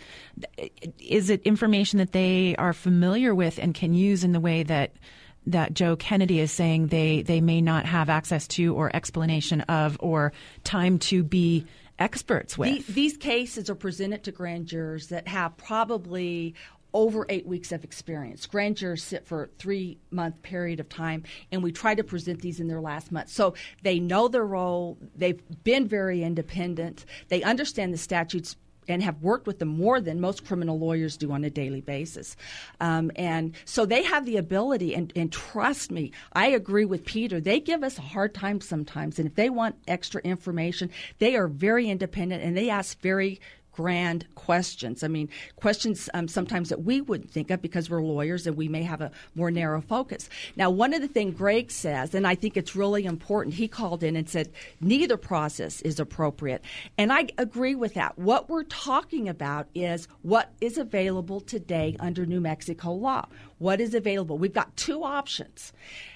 Is it information that they are familiar with and can use in the way that that Joe Kennedy is saying they, they may not have access to or explanation of or time to be experts with? The, these cases are presented to grand jurors that have probably over eight weeks of experience. Grand jurors sit for a three-month period of time, and we try to present these in their last month. So they know their role. They've been very independent. They understand the statutes and have worked with them more than most criminal lawyers do on a daily basis. Um, and so they have the ability, and, and trust me, I agree with Peter. They give us a hard time sometimes, and if they want extra information, they are very independent, and they ask very grand questions. I mean, questions um, sometimes that we wouldn't think of because we're lawyers and we may have a more narrow focus. Now, one of the things Greg says, and I think it's really important, he called in and said neither process is appropriate. And I agree with that. What we're talking about is what is available today under New Mexico law. What is available? We've got two options.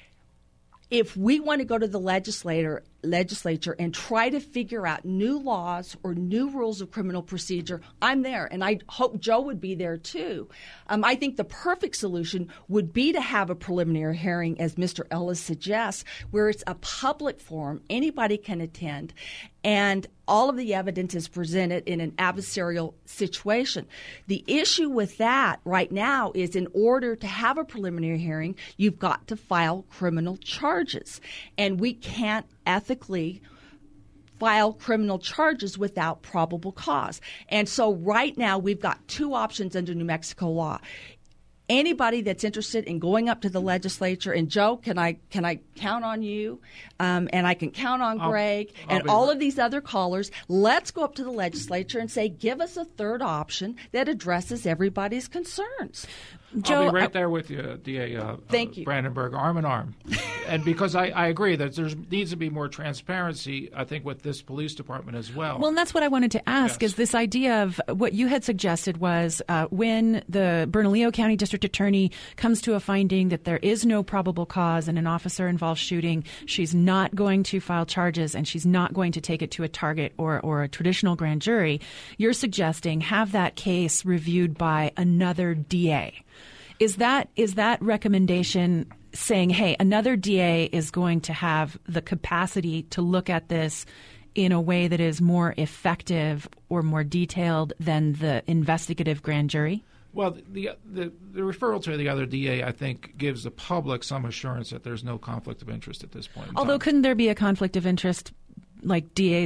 If we want to go to the legislator legislature and try to figure out new laws or new rules of criminal procedure, I'm there, and I hope Joe would be there too. Um, I think the perfect solution would be to have a preliminary hearing, as Mister Ellis suggests, where it's a public forum, anybody can attend, and all of the evidence is presented in an adversarial situation. The issue with that right now is in order to have a preliminary hearing, you've got to file criminal charges, and we can't ethically file criminal charges without probable cause. And so right now we've got two options under New Mexico law. Anybody that's interested in going up to the legislature, and Joe, can I can I count on you, um, and I can count on Greg I'll, I'll and all of these other callers. Let's go up to the legislature and say, give us a third option that addresses everybody's concerns. Joe, I'll be right there with you, D A Uh, Thank uh, you. Brandenburg, arm in arm. And because I, I agree that there needs to be more transparency, I think, with this police department as well. Well, and that's what I wanted to ask, Yes. is this idea of what you had suggested was uh, when the Bernalillo County District Attorney comes to a finding that there is no probable cause in an officer-involved shooting, she's not going to file charges and she's not going to take it to a target or, or a traditional grand jury. You're suggesting have that case reviewed by another D A. Is that is that recommendation saying, hey, another D A is going to have the capacity to look at this in a way that is more effective or more detailed than the investigative grand jury? Well, the, the the referral to the other D A, I think, gives the public some assurance that there's no conflict of interest at this point in Although, time. couldn't there be a conflict of interest, like D As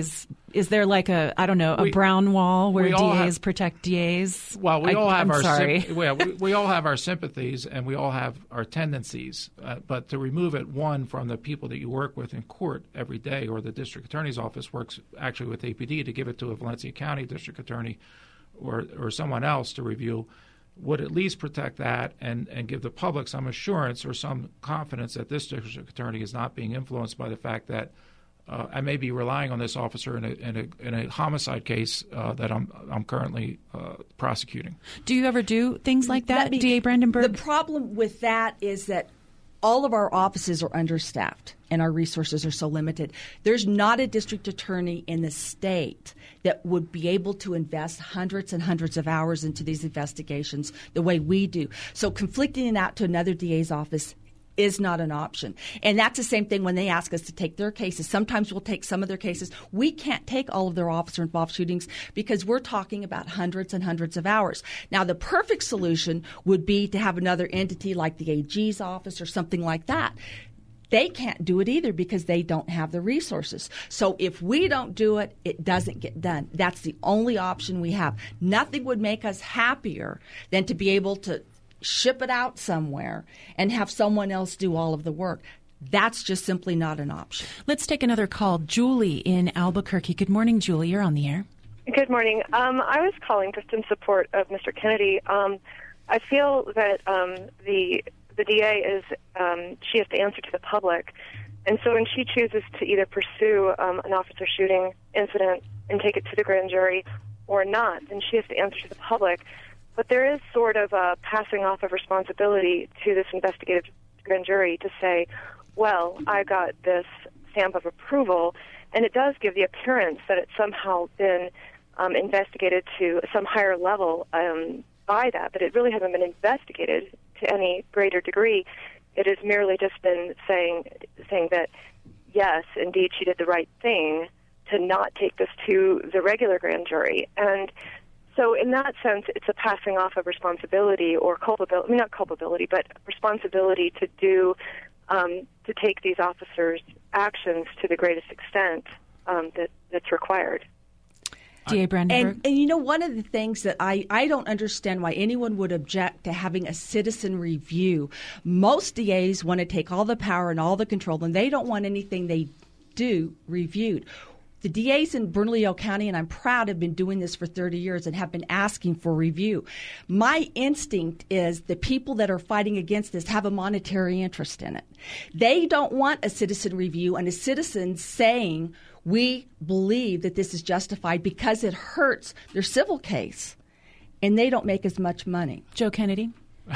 Is there like a, I don't know, a we, brown wall where D As have, protect D As? Well, we I, all have I'm our sorry. Sim- well, we, we all have our sympathies and we all have our tendencies. Uh, but to remove it, one, from the people that you work with in court every day, or the district attorney's office works actually with A P D, to give it to a Valencia County district attorney or or someone else to review, would at least protect that and, and give the public some assurance or some confidence that this district attorney is not being influenced by the fact that Uh, I may be relying on this officer in a in a, in a homicide case uh, that I'm I'm currently uh, prosecuting. Do you ever do things like that, me, D A Brandenburg? The problem with that is that all of our offices are understaffed and our resources are so limited. There's not a district attorney in the state that would be able to invest hundreds and hundreds of hours into these investigations the way we do. So conflicting it out to another D A's office is not an option. And that's the same thing when they ask us to take their cases. Sometimes we'll take some of their cases. We can't take all of their officer-involved shootings because we're talking about hundreds and hundreds of hours. Now, the perfect solution would be to have another entity like the A G's office or something like that. They can't do it either because they don't have the resources. So if we don't do it, it doesn't get done. That's the only option we have. Nothing would make us happier than to be able to ship it out somewhere and have someone else do all of the work. That's just simply not an option. Let's take another call. Julie in Albuquerque. Good morning, Julie. You're on the air. Good morning. Um, I was calling just in support of Mister Kennedy. Um, I feel that um, the the D A is um, she has to answer to the public, and so when she chooses to either pursue um, an officer shooting incident and take it to the grand jury or not, then she has to answer to the public. But there is sort of a passing off of responsibility to this investigative grand jury to say, well, I got this stamp of approval, and it does give the appearance that it's somehow been um, investigated to some higher level um, by that, but it really hasn't been investigated to any greater degree. It has merely just been saying saying that, yes, indeed, she did the right thing to not take this to the regular grand jury. And so in that sense, it's a passing off of responsibility or culpability, I mean, not culpability, but responsibility to do, um, to take these officers' actions to the greatest extent um, that, that's required. D A Brandenburg. And, and you know, one of the things that I, I don't understand why anyone would object to having a citizen review. Most D As want to take all the power and all the control, and they don't want anything they do reviewed. The D As in Bernalillo County, and I'm proud, have been doing this for thirty years and have been asking for review. My instinct is the people that are fighting against this have a monetary interest in it. They don't want a citizen review and a citizen saying, we believe that this is justified because it hurts their civil case, and they don't make as much money. Joe Kennedy?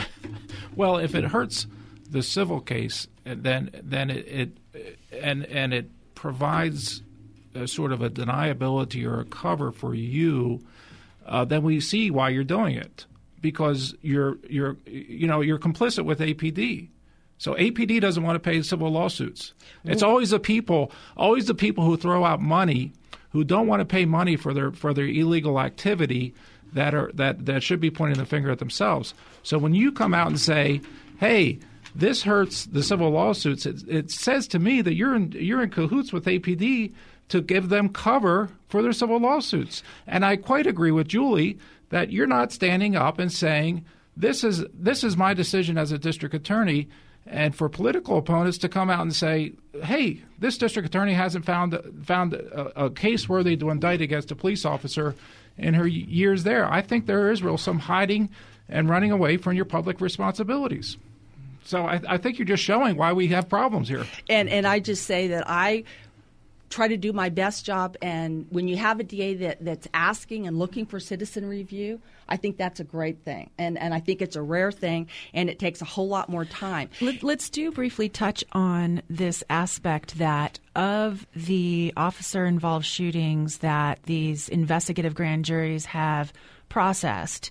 Well, if it hurts the civil case, then then it, it and and it provides a sort of a deniability or a cover for you, uh, then we see why you're doing it, because you're you're you know you're complicit with A P D. So A P D doesn't want to pay civil lawsuits. It's always the people, always the people who throw out money, who don't want to pay money for their for their illegal activity, that are that, that should be pointing the finger at themselves. So when you come out and say, "Hey, this hurts the civil lawsuits," it, it says to me that you're in you're in cahoots with A P D to give them cover for their civil lawsuits. And I quite agree with Julie that you're not standing up and saying, "This is this is my decision as a district attorney." And for political opponents to come out and say, hey, this district attorney hasn't found found a, a case worthy to indict against a police officer in her years there. I think there is real some hiding and running away from your public responsibilities. So I, I think you're just showing why we have problems here. And and I just say that I try to do my best job, and when you have a D A that, that's asking and looking for citizen review, I think that's a great thing. And and I think it's a rare thing, and it takes a whole lot more time. Let, let's do briefly touch on this aspect that of the officer-involved shootings that these investigative grand juries have processed,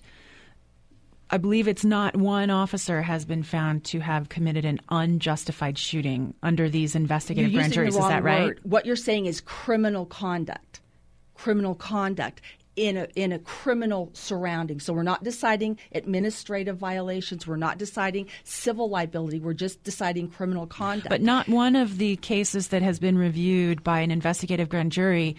I believe it's not one officer has been found to have committed an unjustified shooting under these investigative You're grand juries. The wrong Is that right? Word. What you're saying is criminal conduct. Criminal conduct in a in a criminal surrounding. So we're not deciding administrative violations. We're not deciding civil liability. We're just deciding criminal conduct. But not one of the cases that has been reviewed by an investigative grand jury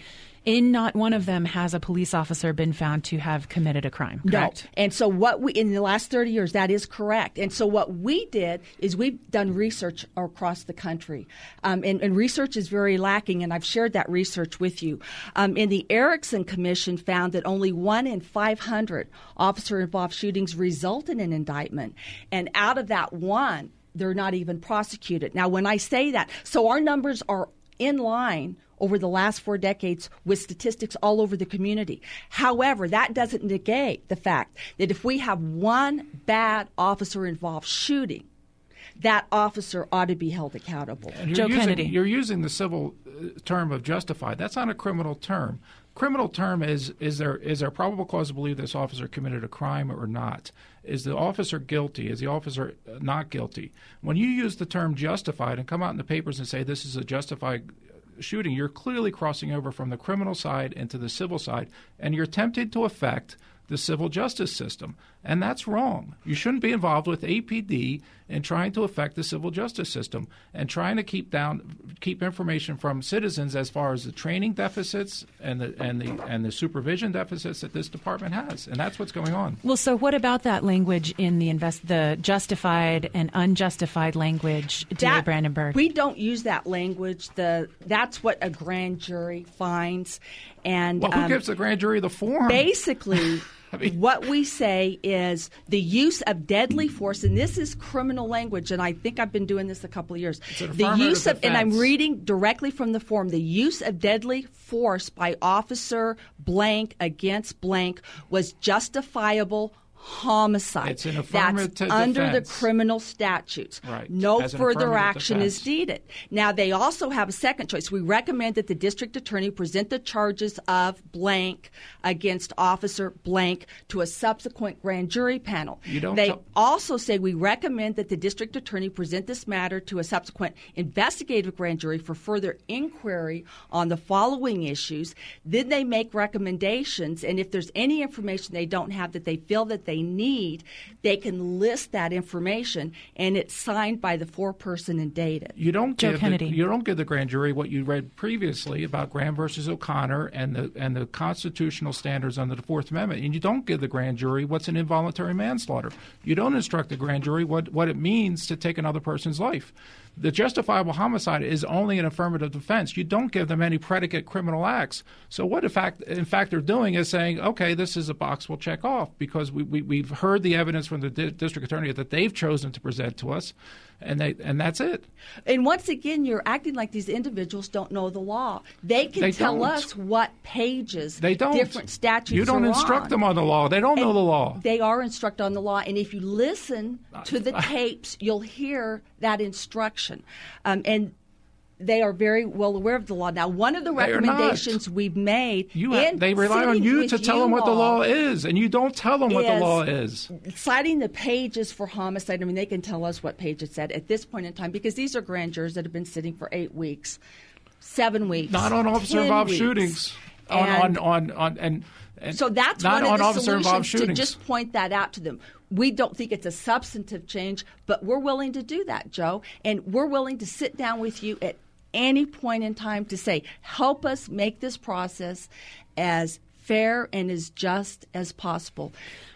In not one of them has a police officer been found to have committed a crime, correct? No. And so what we, in the last thirty years, that is correct. And so what we did is we've done research across the country. Um, and, and research is very lacking, and I've shared that research with you. Um, and the Erickson Commission found that only one in five hundred officer-involved shootings result in an indictment. And out of that one, they're not even prosecuted. Now, when I say that, so our numbers are in line over the last four decades with statistics all over the community. However, that doesn't negate the fact that if we have one bad officer-involved shooting, that officer ought to be held accountable. Joe using, Kennedy. You're using the civil term of justified. That's not a criminal term. Criminal term is is there is there probable cause to believe this officer committed a crime or not? Is the officer guilty? Is the officer not guilty? When you use the term justified and come out in the papers and say this is a justified shooting, you're clearly crossing over from the criminal side into the civil side, and you're tempted to affect the civil justice system. And that's wrong. You shouldn't be involved with A P D in trying to affect the civil justice system and trying to keep down keep information from citizens as far as the training deficits and the and the and the supervision deficits that this department has. And that's what's going on. Well, so what about that language in the invest the justified and unjustified language, D A Brandenburg? We don't use that language. The that's what a grand jury finds. And well, who um, gives the grand jury the form? Basically, I mean, what we say is the use of deadly force, and this is criminal language, and I think I've been doing this a couple of years. The use of, and I'm reading directly from the form, the use of deadly force by officer blank against blank was justifiable homicide. It's an affirmative That's under defense. the criminal statutes. Right. No As an further affirmative action defense. is needed. Now, they also have a second choice. We recommend that the district attorney present the charges of blank against officer blank to a subsequent grand jury panel. You don't they tell- also say we recommend that the district attorney present this matter to a subsequent investigative grand jury for further inquiry on the following issues. Then they make recommendations, and if there's any information they don't have that they feel that they need, they can list that information, and it's signed by the foreperson and dated. You don't Joe give Kennedy. The, you don't give the grand jury what you read previously about Graham versus O'Connor and the and the constitutional standards under the Fourth Amendment, and you don't give the grand jury what's an involuntary manslaughter. You don't instruct the grand jury what, what it means to take another person's life. The justifiable homicide is only an affirmative defense. You don't give them any predicate criminal acts. So what in fact, in fact they're doing is saying, okay, this is a box we'll check off because we, we, we've heard the evidence from the di- district attorney that they've chosen to present to us, and they and that's it. And once again, you're acting like these individuals don't know the law. They can They tell don't. us what pages They don't. different statutes You don't are instruct on. them on the law. They don't know And the law. They are instructed on the law, and if you listen to the tapes, you'll hear that instruction. Um, and they are very well aware of the law. Now, one of the They are recommendations we've made, You have, in they rely on sitting you with to tell them what the all law is, and you don't tell them what the is law is. Citing the pages for homicide, I mean, they can tell us what page it said at this point in time because these are grand jurors that have been sitting for eight weeks, seven weeks, Not on officer-involved ten shootings. weeks. On, And- on, on, on, and, and So that's not one on of the officer-involved solutions to shootings. just point that out to them. We don't think it's a substantive change, but we're willing to do that, Joe. And we're willing to sit down with you at any point in time to say, help us make this process as fair and as just as possible.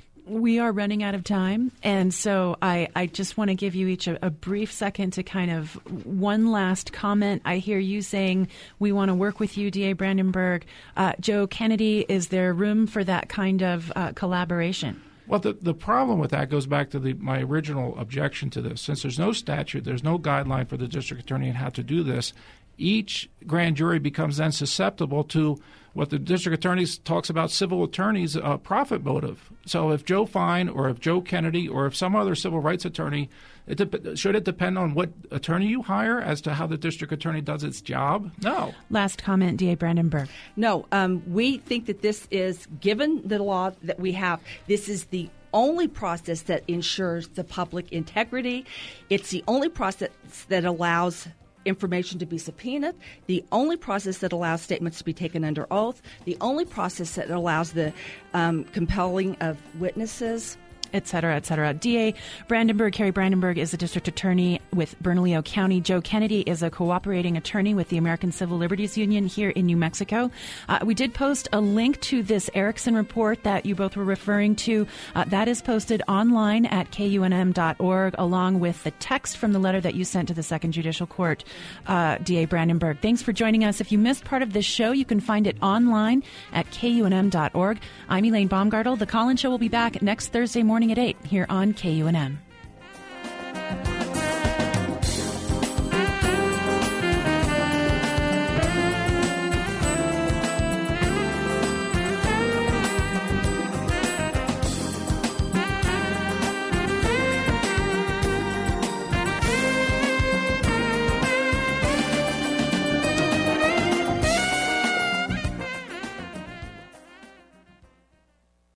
We are running out of time, and so I, I just want to give you each a, a brief second to kind of one last comment. I hear you saying we want to work with you, D A Brandenburg. Uh, Joe Kennedy, is there room for that kind of uh, collaboration? Well, the, the problem with that goes back to the, my original objection to this. Since there's no statute, there's no guideline for the district attorney on how to do this, each grand jury becomes then susceptible to what the district attorney talks about civil attorneys' uh, profit motive. So if Joe Fine or if Joe Kennedy or if some other civil rights attorney, it de- should it depend on what attorney you hire as to how the district attorney does its job? No. Last comment, D A Brandenburg. No, um, we think that this is, given the law that we have, this is the only process that ensures the public integrity. It's the only process that allows information to be subpoenaed, the only process that allows statements to be taken under oath, the only process that allows the um, compelling of witnesses. et cetera, et cetera. D A Brandenburg, Carrie Brandenburg, is a district attorney with Bernalillo County. Joe Kennedy is a cooperating attorney with the American Civil Liberties Union here in New Mexico. Uh, we did post a link to this Erickson report that you both were referring to. Uh, that is posted online at K U N M dot org, along with the text from the letter that you sent to the Second Judicial Court, uh, D A Brandenburg. Thanks for joining us. If you missed part of this show, you can find it online at K U N M dot org. I'm Elaine Baumgartel. The Collins Show will be back next Thursday morning at eight here on K U N M.